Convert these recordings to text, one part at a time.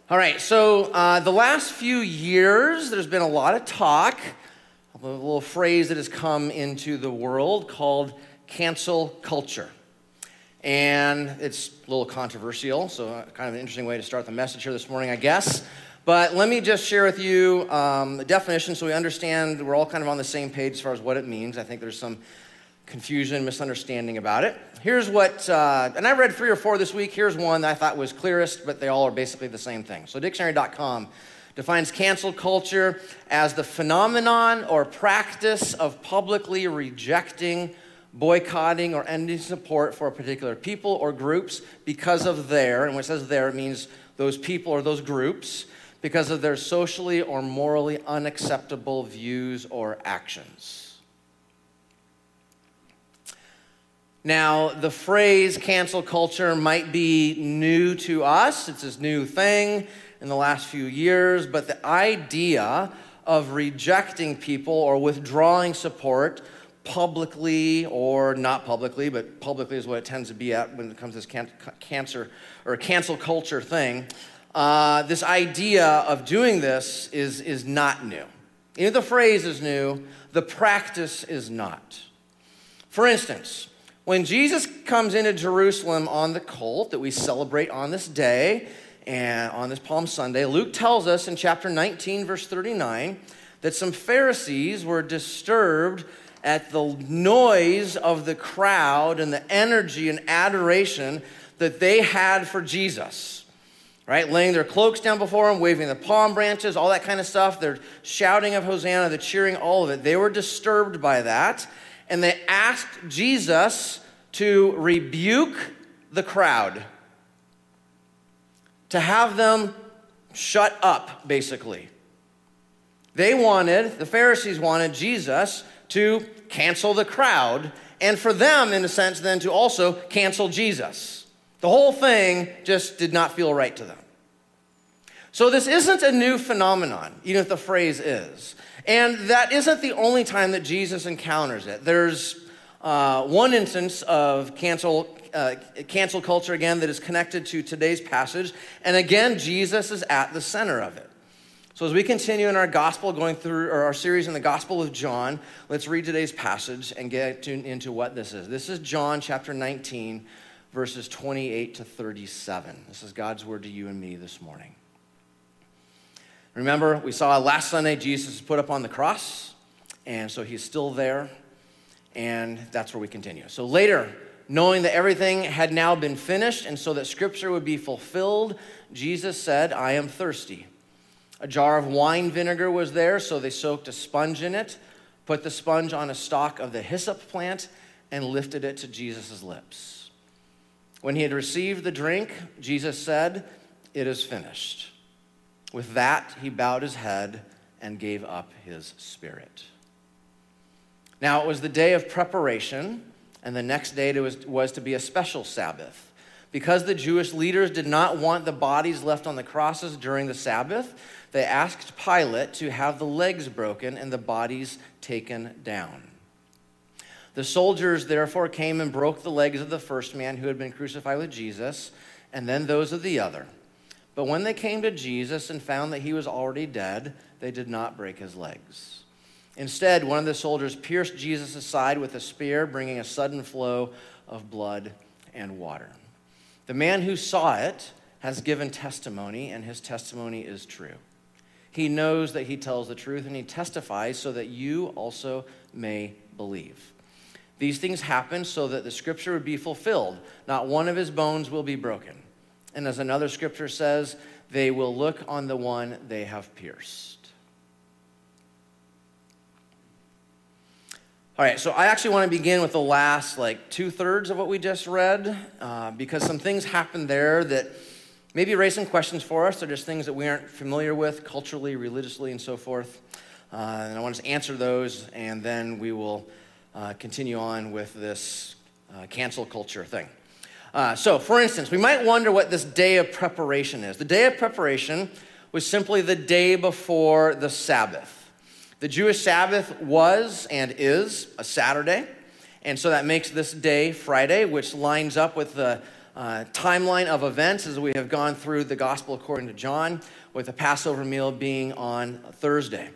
All right, so the last few years, there's been a lot of talk, a little phrase that has come into the world called cancel culture. And it's a little controversial, so kind of an interesting way to start the message here this morning, I guess. But let me just share with you the definition so we understand we're all kind of on the same page as far as what it means. I think there's some confusion, misunderstanding about it. Here's what, and I read 3 or 4 this week. Here's one that I thought was clearest, but they all are basically the same thing. So dictionary.com defines cancel culture as the phenomenon or practice of publicly rejecting, boycotting, or ending support for a particular people or groups because of their, and when it says their, it means those people or those groups, because of their socially or morally unacceptable views or actions. Now, the phrase cancel culture might be new to us. It's this new thing in the last few years, but the idea of rejecting people or withdrawing support publicly or not publicly, but publicly is what it tends to be at when it comes to this cancel culture thing. This idea of doing this is not new. Even the phrase is new, the practice is not. For instance, when Jesus comes into Jerusalem on the colt that we celebrate on this day and on this Palm Sunday, Luke tells us in chapter 19, verse 39, that some Pharisees were disturbed at the noise of the crowd and the energy and adoration that they had for Jesus. Right? Laying their cloaks down before him, waving the palm branches, all that kind of stuff. They're shouting of Hosanna, they're cheering, all of it. They were disturbed by that. And they asked Jesus to rebuke the crowd, to have them shut up, basically. The Pharisees wanted Jesus to cancel the crowd, and for them, in a sense, then to also cancel Jesus. The whole thing just did not feel right to them. So this isn't a new phenomenon, even if the phrase is. And that isn't the only time that Jesus encounters it. There's one instance of cancel culture, again, that is connected to today's passage. And again, Jesus is at the center of it. So as we continue in our gospel, going through our series in the Gospel of John, let's read today's passage and get into what this is. This is John chapter 19, verses 28 to 37. This is God's word to you and me this morning. Remember, we saw last Sunday Jesus is put up on the cross, and so he's still there, and that's where we continue. So later, knowing that everything had now been finished, and so that Scripture would be fulfilled, Jesus said, "I am thirsty." A jar of wine vinegar was there, so they soaked a sponge in it, put the sponge on a stalk of the hyssop plant, and lifted it to Jesus' lips. When he had received the drink, Jesus said, "It is finished." With that, he bowed his head and gave up his spirit. Now, it was the day of preparation, and the next day was to be a special Sabbath. Because the Jewish leaders did not want the bodies left on the crosses during the Sabbath, they asked Pilate to have the legs broken and the bodies taken down. The soldiers therefore came and broke the legs of the first man who had been crucified with Jesus, and then those of the other. But when they came to Jesus and found that he was already dead, they did not break his legs. Instead, one of the soldiers pierced Jesus' side with a spear, bringing a sudden flow of blood and water. The man who saw it has given testimony, and his testimony is true. He knows that he tells the truth, and he testifies so that you also may believe. These things happened so that the scripture would be fulfilled. Not one of his bones will be broken. And as another scripture says, they will look on the one they have pierced. All right, so I actually want to begin with the last 2/3 of what we just read, because some things happened there that maybe raise some questions for us. They're just things that we aren't familiar with culturally, religiously, and so forth. And I want to answer those, and then we will continue on with this cancel culture thing. So, for instance, we might wonder what this day of preparation is. The day of preparation was simply the day before the Sabbath. The Jewish Sabbath was and is a Saturday, and so that makes this day Friday, which lines up with the timeline of events as we have gone through the Gospel according to John, with the Passover meal being on Thursday.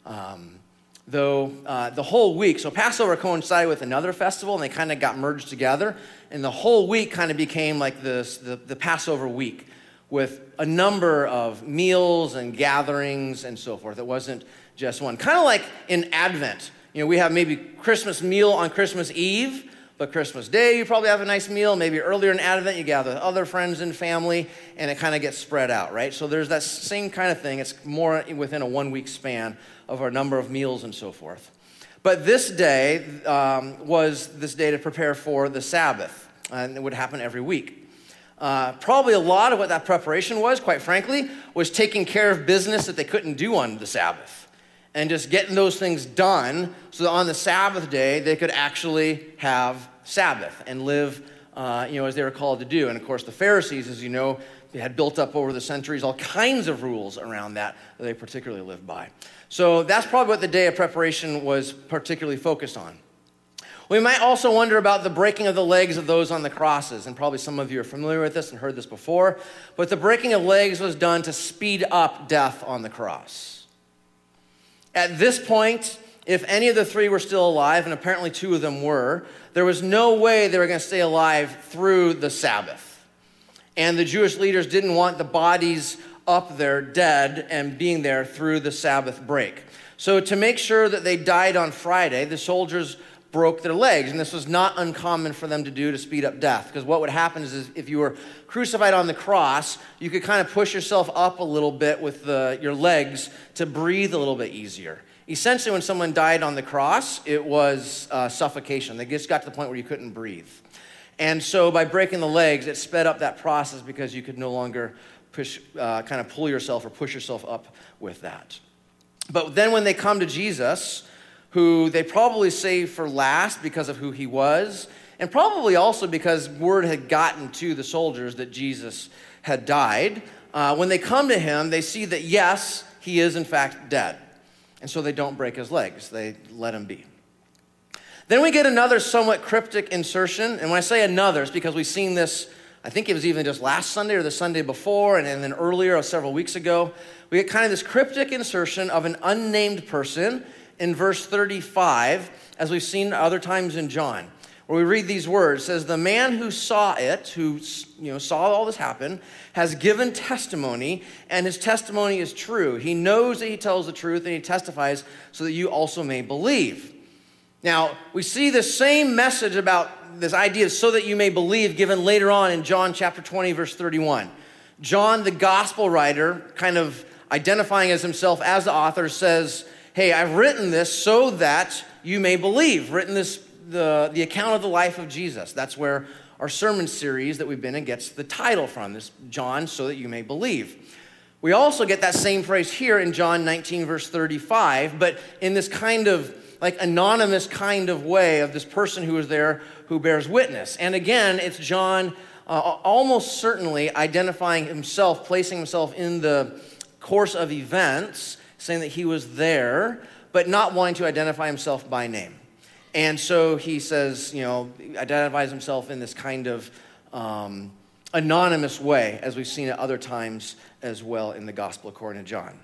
Though the whole week, so Passover coincided with another festival, and they kind of got merged together, and the whole week kind of became like the Passover week, with a number of meals and gatherings and so forth. It wasn't just one. Kind of like in Advent. You know, we have maybe Christmas meal on Christmas Eve, but Christmas Day, you probably have a nice meal. Maybe earlier in Advent, you gather with other friends and family, and it kind of gets spread out, right? So there's that same kind of thing. It's more within a 1 week span of our number of meals and so forth. But this day was this day to prepare for the Sabbath, and it would happen every week. Probably a lot of what that preparation was, quite frankly, was taking care of business that they couldn't do on the Sabbath, and just getting those things done so that on the Sabbath day, they could actually have Sabbath and live, as they were called to do. And of course, the Pharisees, as you know, they had built up over the centuries all kinds of rules around that they particularly lived by. So that's probably what the day of preparation was particularly focused on. We might also wonder about the breaking of the legs of those on the crosses, and probably some of you are familiar with this and heard this before, but the breaking of legs was done to speed up death on the cross. At this point, if any of the three were still alive, and apparently two of them were, there was no way they were going to stay alive through the Sabbath. And the Jewish leaders didn't want the bodies up there dead and being there through the Sabbath break. So to make sure that they died on Friday, the soldiers broke their legs. And this was not uncommon for them to do to speed up death. Because what would happen is if you were crucified on the cross, you could kind of push yourself up a little bit with your legs to breathe a little bit easier. Essentially, when someone died on the cross, it was suffocation. They just got to the point where you couldn't breathe. And so by breaking the legs, it sped up that process because you could no longer pull yourself or push yourself up with that. But then when they come to Jesus, who they probably saved for last because of who he was, and probably also because word had gotten to the soldiers that Jesus had died, when they come to him, they see that yes, he is in fact dead. And so they don't break his legs. They let him be. Then we get another somewhat cryptic insertion. And when I say another, it's because we've seen this, I think it was even just last Sunday or the Sunday before, and then earlier, several weeks ago. We get kind of this cryptic insertion of an unnamed person in verse 35, as we've seen other times in John, where we read these words. It says, the man who saw it, who saw all this happen, has given testimony, and his testimony is true. He knows that he tells the truth, and he testifies so that you also may believe. Now, we see the same message about this idea of so that you may believe given later on in John chapter 20, verse 31. John, the gospel writer, kind of identifying as himself as the author, says, hey, I've written this so that you may believe. Written this, the account of the life of Jesus. That's where our sermon series that we've been in gets the title from, this John, so that you may believe. We also get that same phrase here in John 19, verse 35, but in this kind of like anonymous kind of way of this person who is there who bears witness. And again, it's John almost certainly identifying himself, placing himself in the course of events, saying that he was there, but not wanting to identify himself by name. And so he says, identifies himself in this kind of anonymous way, as we've seen at other times as well in the gospel according to John.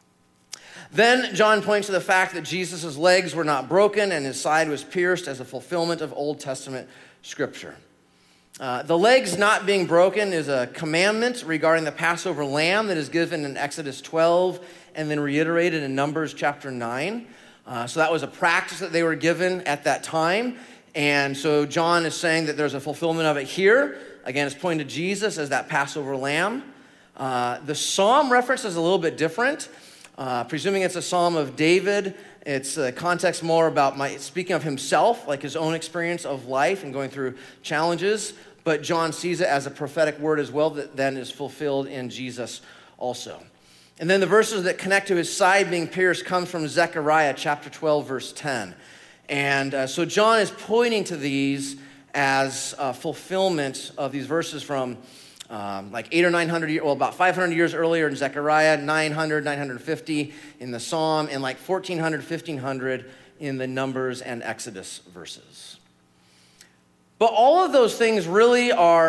Then John points to the fact that Jesus' legs were not broken and his side was pierced as a fulfillment of Old Testament scripture. The legs not being broken is a commandment regarding the Passover lamb that is given in Exodus 12 and then reiterated in Numbers chapter 9. So that was a practice that they were given at that time. And so John is saying that there's a fulfillment of it here. Again, it's pointing to Jesus as that Passover lamb. The psalm reference is a little bit different. Presuming it's a psalm of David, it's context more about speaking of himself, like his own experience of life and going through challenges. But John sees it as a prophetic word as well that then is fulfilled in Jesus also. And then the verses that connect to his side being pierced comes from Zechariah chapter 12, verse 10. And so John is pointing to these as fulfillment of these verses from like 800 or 900 years, about 500 years earlier in Zechariah, 900, 950 in the Psalm, and like 1400, 1500 in the Numbers and Exodus verses. But all of those things really are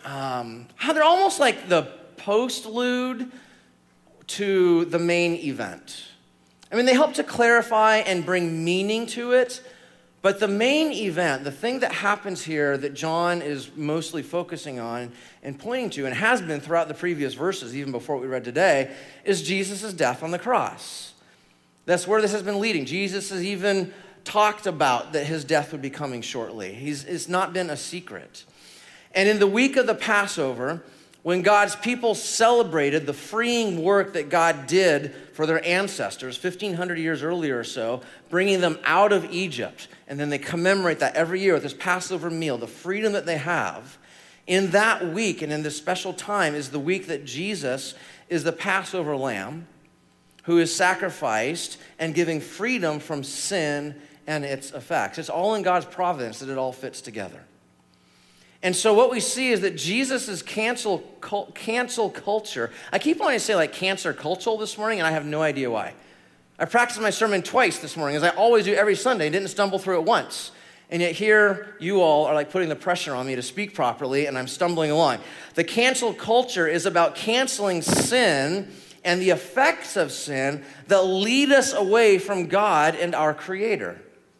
they're almost like the postlude to the main event. I mean, they help to clarify and bring meaning to it, but the main event, the thing that happens here that John is mostly focusing on and pointing to, and has been throughout the previous verses, even before what we read today, is Jesus' death on the cross. That's where this has been leading. Jesus has even talked about that his death would be coming shortly. It's not been a secret. And in the week of the Passover, when God's people celebrated the freeing work that God did for their ancestors 1,500 years earlier or so, bringing them out of Egypt, and then they commemorate that every year with this Passover meal, the freedom that they have, in that week and in this special time is the week that Jesus is the Passover lamb who is sacrificed and giving freedom from sin and its effects. It's all in God's providence that it all fits together. And so what we see is that Jesus' cancel culture, I keep wanting to say like cancer cultural this morning, and I have no idea why. I practiced my sermon twice this morning, as I always do every Sunday, and didn't stumble through it once. And yet here you all are like putting the pressure on me to speak properly, and I'm stumbling along. The cancel culture is about canceling sin and the effects of sin that lead us away from God and our Creator.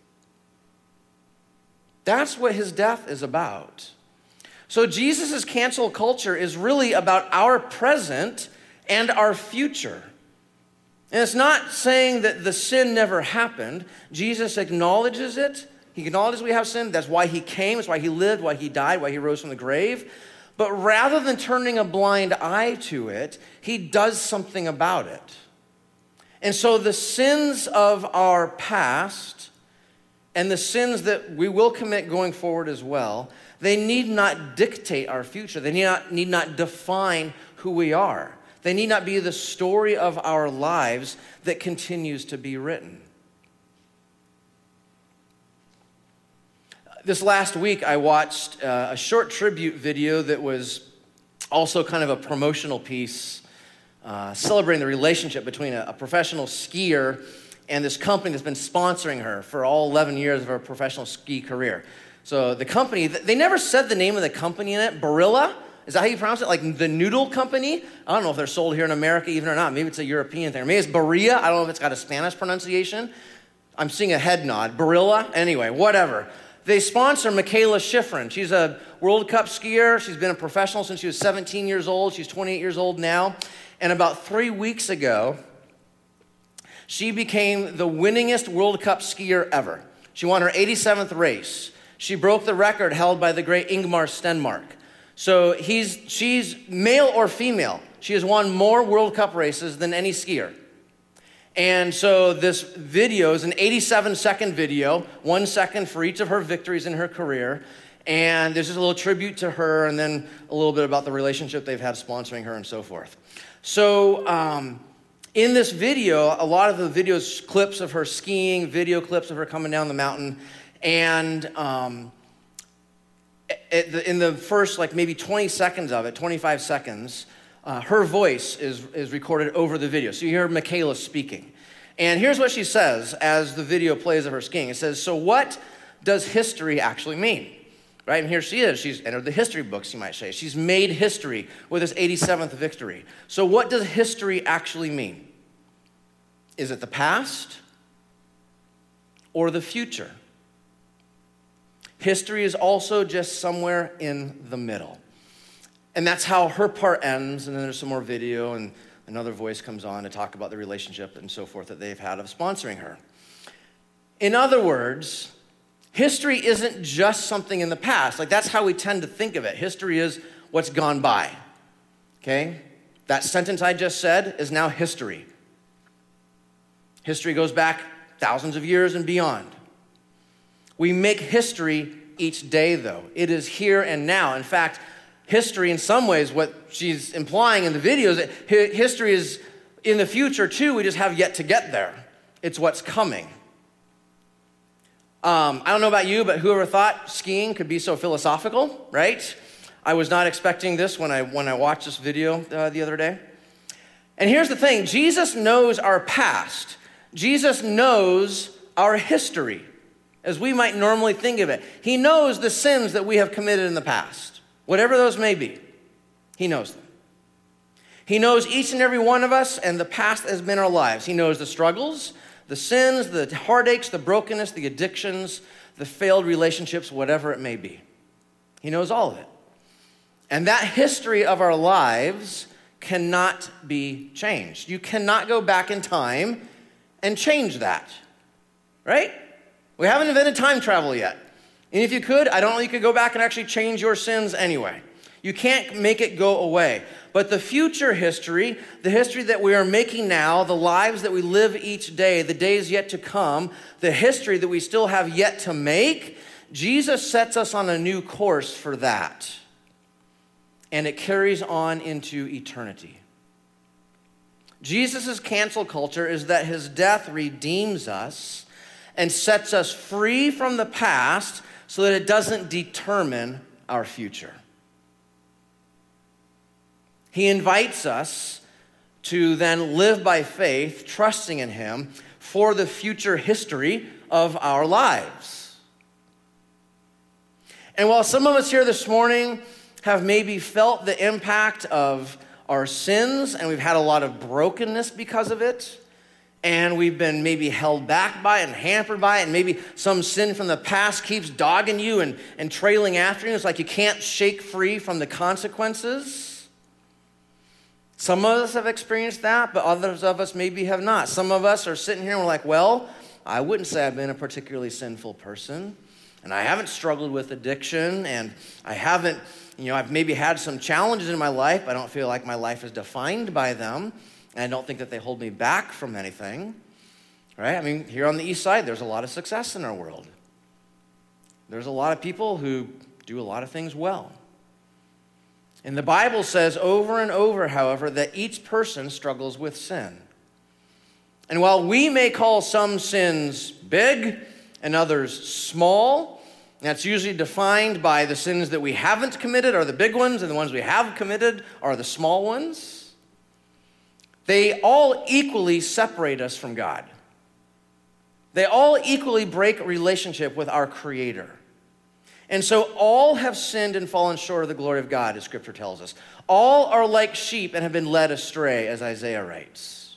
That's what his death is about. So Jesus' cancel culture is really about our present and our future. And it's not saying that the sin never happened. Jesus acknowledges it. He acknowledges we have sin. That's why he came. That's why he lived, why he died, why he rose from the grave. But rather than turning a blind eye to it, he does something about it. And so the sins of our past and the sins that we will commit going forward as well, they need not dictate our future. They need not define who we are. They need not be the story of our lives that continues to be written. This last week, I watched a short tribute video that was also kind of a promotional piece celebrating the relationship between a professional skier and this company that's been sponsoring her for all 11 years of her professional ski career. So the company, they never said the name of the company in it, Barilla. Is that how you pronounce it? Like the noodle company? I don't know if they're sold here in America even or not. Maybe it's a European thing. Maybe it's Barilla. I don't know if it's got a Spanish pronunciation. I'm seeing a head nod. Barilla? Anyway, whatever. They sponsor Mikaela Shiffrin. She's a World Cup skier. She's been a professional since she was 17 years old. She's 28 years old now. And about 3 weeks ago, she became the winningest World Cup skier ever. She won her 87th race. She broke the record held by the great Ingmar Stenmark. So she's male or female. She has won more World Cup races than any skier. And so this video is an 87-second video, 1 second for each of her victories in her career. And there's just a little tribute to her and then a little bit about the relationship they've had sponsoring her and so forth. So in this video, a lot of the videos, clips of her skiing, video clips of her coming down the mountain. And in the first like maybe 20 seconds of it, 25 seconds, her voice is recorded over the video. So you hear Mikaela speaking. And here's what she says as the video plays of her skiing. It says, "So what does history actually mean?" Right? And here she is. She's entered the history books, you might say. She's made history with this 87th victory. So what does history actually mean? Is it the past or the future? History is also just somewhere in the middle. And that's how her part ends, and then there's some more video, and another voice comes on to talk about the relationship and so forth that they've had of sponsoring her. In other words, history isn't just something in the past. Like, that's how we tend to think of it. History is what's gone by, okay? That sentence I just said is now history. History goes back thousands of years and beyond. We make history each day, though. It is here and now. In fact, history, in some ways, what she's implying in the video is that history is in the future, too. We just have yet to get there. It's what's coming. I don't know about you, but whoever thought skiing could be so philosophical, right? I was not expecting this when I watched this video the other day. And here's the thing. Jesus knows our past. Jesus knows our history, as we might normally think of it. He knows the sins that we have committed in the past. Whatever those may be, he knows them. He knows each and every one of us and the past that has been our lives. He knows the struggles, the sins, the heartaches, the brokenness, the addictions, the failed relationships, whatever it may be. He knows all of it. And that history of our lives cannot be changed. You cannot go back in time and change that, right? We haven't invented time travel yet. And if you could, I don't know, you could go back and actually change your sins anyway. You can't make it go away. But the future history, the history that we are making now, the lives that we live each day, the days yet to come, the history that we still have yet to make, Jesus sets us on a new course for that. And it carries on into eternity. Jesus' cancel culture is that his death redeems us and sets us free from the past so that it doesn't determine our future. He invites us to then live by faith, trusting in him for the future history of our lives. And while some of us here this morning have maybe felt the impact of our sins, and we've had a lot of brokenness because of it, and we've been maybe held back by it and hampered by it, and maybe some sin from the past keeps dogging you and trailing after you. It's like you can't shake free from the consequences. Some of us have experienced that, but others of us maybe have not. Some of us are sitting here and we're like, well, I wouldn't say I've been a particularly sinful person, and I haven't struggled with addiction, and I haven't, I've maybe had some challenges in my life. I don't feel like my life is defined by them, and I don't think that they hold me back from anything, right? I mean, here on the east side, there's a lot of success in our world. There's a lot of people who do a lot of things well. And the Bible says over and over, however, that each person struggles with sin. And while we may call some sins big and others small, that's usually defined by the sins that we haven't committed are the big ones, and the ones we have committed are the small ones. They all equally separate us from God. They all equally break a relationship with our Creator. And so all have sinned and fallen short of the glory of God, as Scripture tells us. All are like sheep and have been led astray, as Isaiah writes.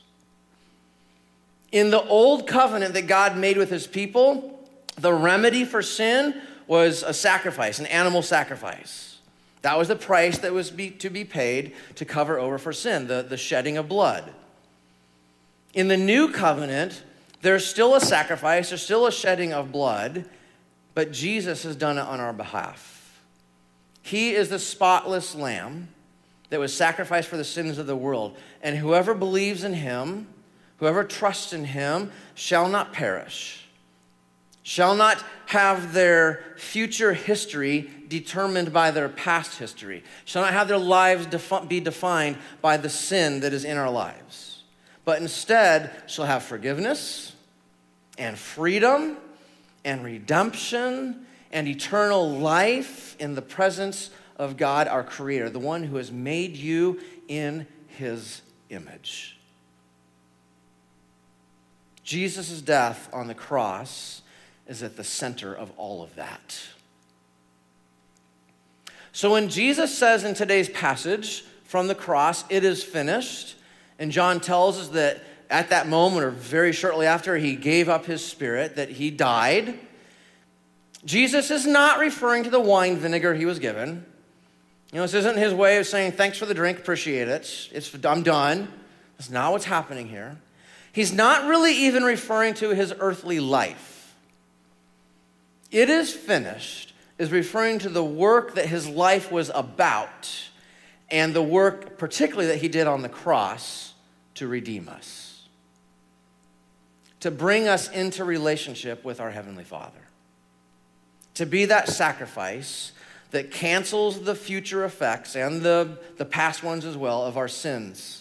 In the old covenant that God made with his people, the remedy for sin was a sacrifice, an animal sacrifice. That was the price that was to be paid to cover over for sin, the shedding of blood. In the new covenant, there's still a sacrifice, there's still a shedding of blood, but Jesus has done it on our behalf. He is the spotless lamb that was sacrificed for the sins of the world. And whoever believes in him, whoever trusts in him, shall not perish, shall not have their future history determined by their past history, shall not have their lives be defined by the sin that is in our lives, but instead shall have forgiveness and freedom and redemption and eternal life in the presence of God, our Creator, the one who has made you in his image. Jesus' death on the cross is at the center of all of that. So when Jesus says in today's passage from the cross, "It is finished," and John tells us that at that moment, or very shortly after he gave up his spirit, that he died, Jesus is not referring to the wine vinegar he was given. This isn't his way of saying, thanks for the drink, appreciate it. I'm done. That's not what's happening here. He's not really even referring to his earthly life. "It is finished" is referring to the work that his life was about, and the work particularly that he did on the cross to redeem us, to bring us into relationship with our Heavenly Father, to be that sacrifice that cancels the future effects and the past ones as well of our sins.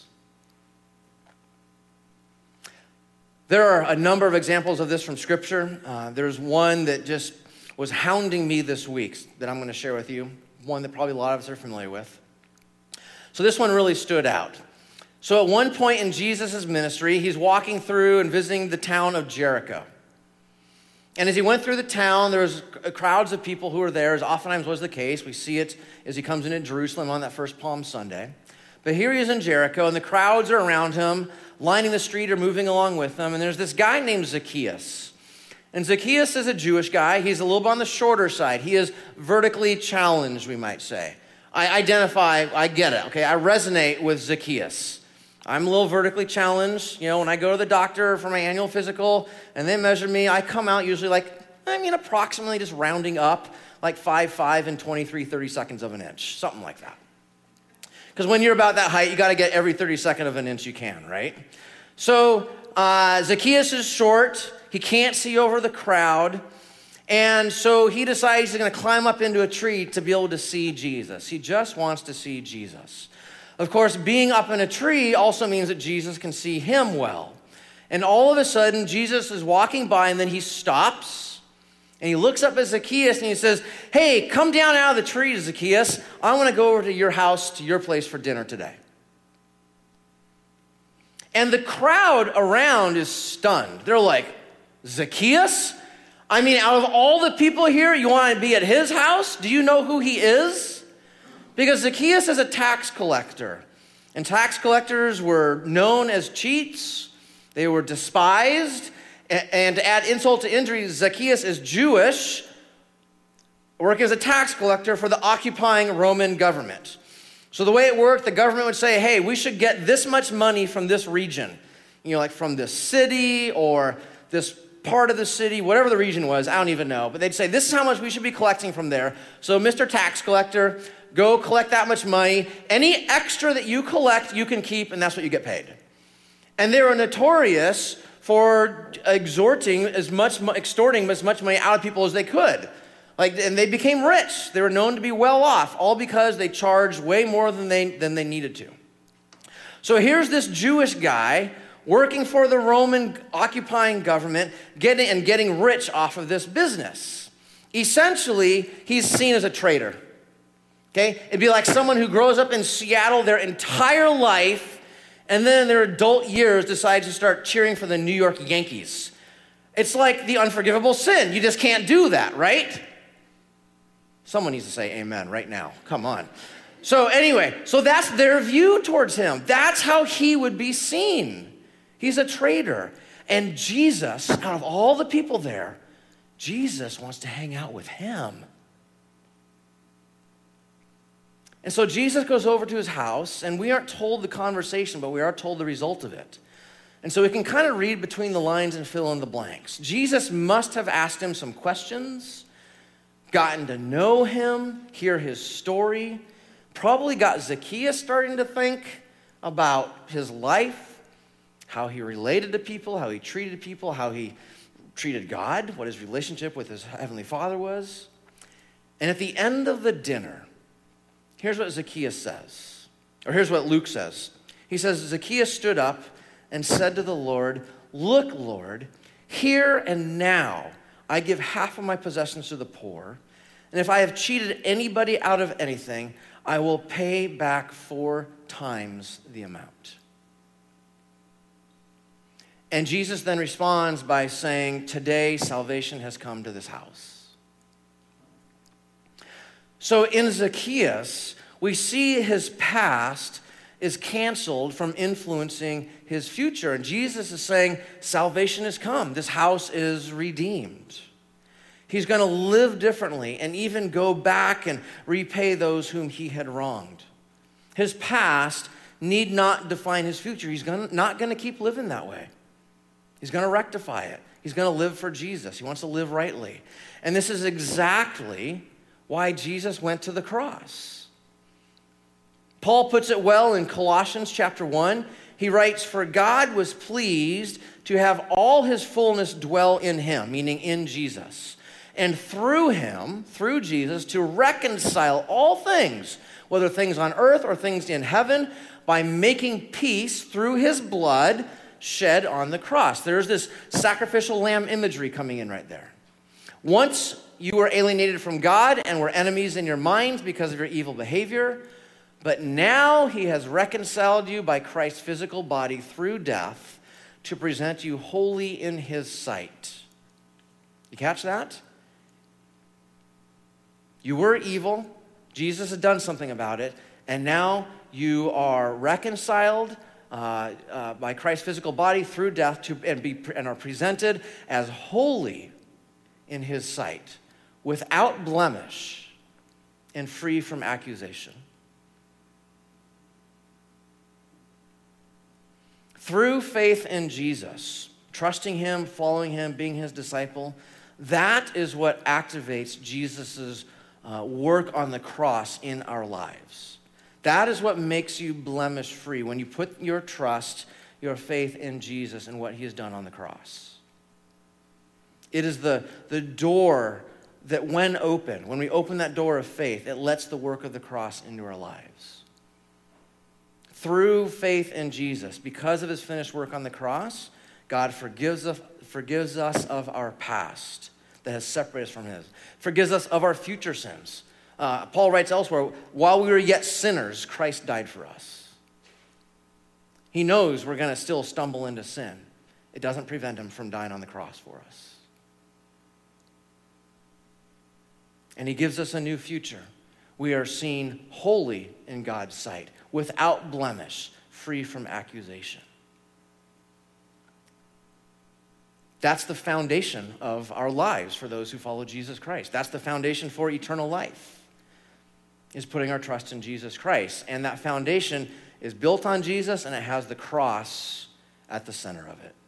There are a number of examples of this from Scripture. There's one that just was hounding me this week that I'm going to share with you, one that probably a lot of us are familiar with. So this one really stood out. So at one point in Jesus' ministry, he's walking through and visiting the town of Jericho. And as he went through the town, there was crowds of people who were there, as oftentimes was the case. We see it as he comes into Jerusalem on that first Palm Sunday. But here he is in Jericho, and the crowds are around him, lining the street or moving along with him. And there's this guy named Zacchaeus. And Zacchaeus is a Jewish guy. He's a little bit on the shorter side. He is vertically challenged, we might say. I get it, okay? I resonate with Zacchaeus. I'm a little vertically challenged. You know, when I go to the doctor for my annual physical and they measure me, I come out usually approximately just rounding up, like 5'5" and 30 of an inch, something like that. Because when you're about that height, you got to get every 32nd of an inch you can, right? So Zacchaeus is short. He can't see over the crowd. And so he decides he's going to climb up into a tree to be able to see Jesus. He just wants to see Jesus. Of course, being up in a tree also means that Jesus can see him well. And all of a sudden, Jesus is walking by, and then he stops, and he looks up at Zacchaeus, and he says, "Hey, come down out of the tree, Zacchaeus. I want to go over to your house, to your place for dinner today." And the crowd around is stunned. They're like, "Zacchaeus? I mean, out of all the people here, you want to be at his house? Do you know who he is?" Because Zacchaeus is a tax collector. And tax collectors were known as cheats. They were despised. And to add insult to injury, Zacchaeus is Jewish, working as a tax collector for the occupying Roman government. So the way it worked, the government would say, "Hey, we should get this much money from this region." You know, like from this city or this part of the city, whatever the region was, I don't even know. But they'd say, "This is how much we should be collecting from there. So Mr. Tax Collector, go collect that much money. Any extra that you collect, you can keep, and that's what you get paid." And they were notorious for extorting as much money out of people as they could. And they became rich. They were known to be well off, all because they charged way more than they needed to. So here's this Jewish guy working for the Roman occupying government, getting rich off of this business. Essentially, he's seen as a traitor. Okay? It'd be like someone who grows up in Seattle their entire life and then in their adult years decides to start cheering for the New York Yankees. It's like the unforgivable sin. You just can't do that, right? Someone needs to say amen right now. Come on. So anyway, so that's their view towards him. That's how he would be seen. He's a traitor. And Jesus, out of all the people there, Jesus wants to hang out with him. And so Jesus goes over to his house, and we aren't told the conversation, but we are told the result of it. And so we can kind of read between the lines and fill in the blanks. Jesus must have asked him some questions, gotten to know him, hear his story, probably got Zacchaeus starting to think about his life, how he related to people, how he treated God, what his relationship with his heavenly Father was. And at the end of the dinner, here's what Zacchaeus says, or here's what Luke says. He says, Zacchaeus stood up and said to the Lord, "Look, Lord, here and now I give half of my possessions to the poor, and if I have cheated anybody out of anything, I will pay back 4 times the amount." And Jesus then responds by saying, "Today salvation has come to this house." So in Zacchaeus, we see his past is canceled from influencing his future. And Jesus is saying, salvation has come. This house is redeemed. He's going to live differently and even go back and repay those whom he had wronged. His past need not define his future. He's not going to keep living that way. He's going to rectify it. He's going to live for Jesus. He wants to live rightly. And this is exactly why Jesus went to the cross. Paul puts it well in Colossians chapter 1. He writes, "For God was pleased to have all his fullness dwell in him," meaning in Jesus, "and through him, through Jesus, to reconcile all things, whether things on earth or things in heaven, by making peace through his blood shed on the cross." There's this sacrificial lamb imagery coming in right there. Once you were alienated from God and were enemies in your minds because of your evil behavior, but now he has reconciled you by Christ's physical body through death to present you holy in his sight. You catch that? You were evil. Jesus had done something about it. And now you are reconciled by Christ's physical body through death and are presented as holy in his sight, without blemish and free from accusation. Through faith in Jesus, trusting him, following him, being his disciple, that is what activates Jesus' work on the cross in our lives. That is what makes you blemish-free, when you put your trust, your faith in Jesus and what he has done on the cross. It is the door that when open, when we open that door of faith, it lets the work of the cross into our lives. Through faith in Jesus, because of his finished work on the cross, God forgives us of our past that has separated us from his. Forgives us of our future sins. Paul writes elsewhere, while we were yet sinners, Christ died for us. He knows we're going to still stumble into sin. It doesn't prevent him from dying on the cross for us. And he gives us a new future. We are seen holy in God's sight, without blemish, free from accusation. That's the foundation of our lives for those who follow Jesus Christ. That's the foundation for eternal life, is putting our trust in Jesus Christ. And that foundation is built on Jesus, and it has the cross at the center of it.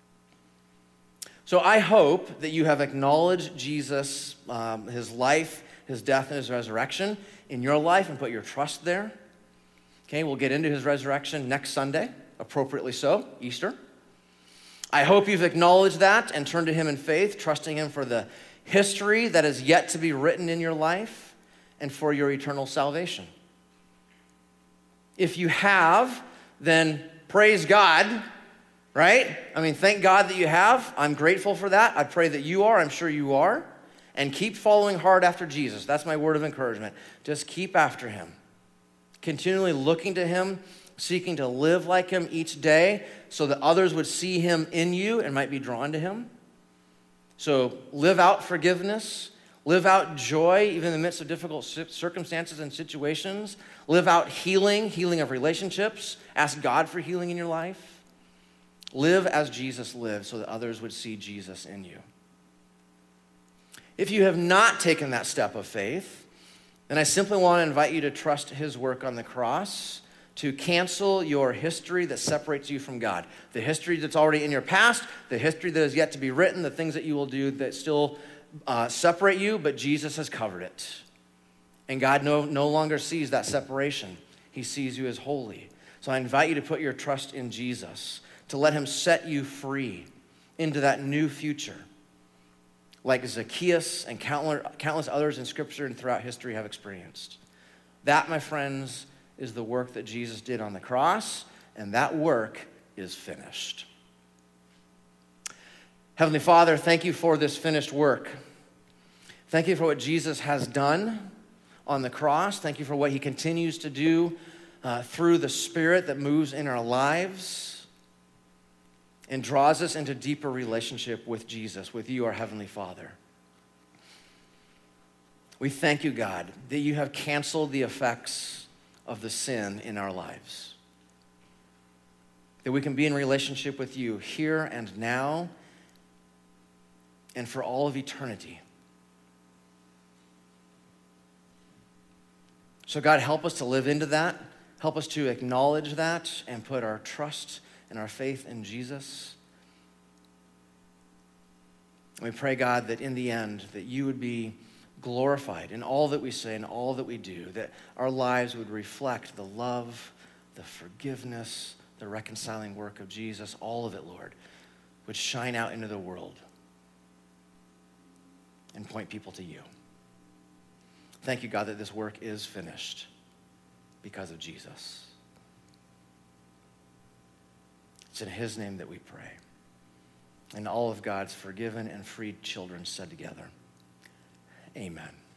So I hope that you have acknowledged Jesus, his life, his death, and his resurrection in your life and put your trust there. Okay, we'll get into his resurrection next Sunday, appropriately so, Easter. I hope you've acknowledged that and turned to him in faith, trusting him for the history that is yet to be written in your life and for your eternal salvation. If you have, then praise God, right? I mean, thank God that you have. I'm grateful for that. I pray that you are. I'm sure you are. And keep following hard after Jesus. That's my word of encouragement. Just keep after him. Continually looking to him, seeking to live like him each day so that others would see him in you and might be drawn to him. So live out forgiveness. Live out joy, even in the midst of difficult circumstances and situations. Live out healing of relationships. Ask God for healing in your life. Live as Jesus lived so that others would see Jesus in you. If you have not taken that step of faith, then I simply want to invite you to trust his work on the cross to cancel your history that separates you from God. The history that's already in your past, the history that is yet to be written, the things that you will do that still separate you, but Jesus has covered it. And God no longer sees that separation. He sees you as holy. So I invite you to put your trust in Jesus, to let him set you free into that new future, like Zacchaeus and countless others in Scripture and throughout history have experienced. That, my friends, is the work that Jesus did on the cross, and that work is finished. Heavenly Father, thank you for this finished work. Thank you for what Jesus has done on the cross. Thank you for what he continues to do through the Spirit that moves in our lives and draws us into deeper relationship with Jesus, with you, our Heavenly Father. We thank you, God, that you have canceled the effects of the sin in our lives, that we can be in relationship with you here and now and for all of eternity. So God, help us to live into that. Help us to acknowledge that and put our trust and our faith in Jesus. And we pray, God, that in the end, that you would be glorified in all that we say and all that we do, that our lives would reflect the love, the forgiveness, the reconciling work of Jesus, all of it, Lord, would shine out into the world and point people to you. Thank you, God, that this work is finished because of Jesus. It's in his name that we pray. And all of God's forgiven and freed children said together, amen.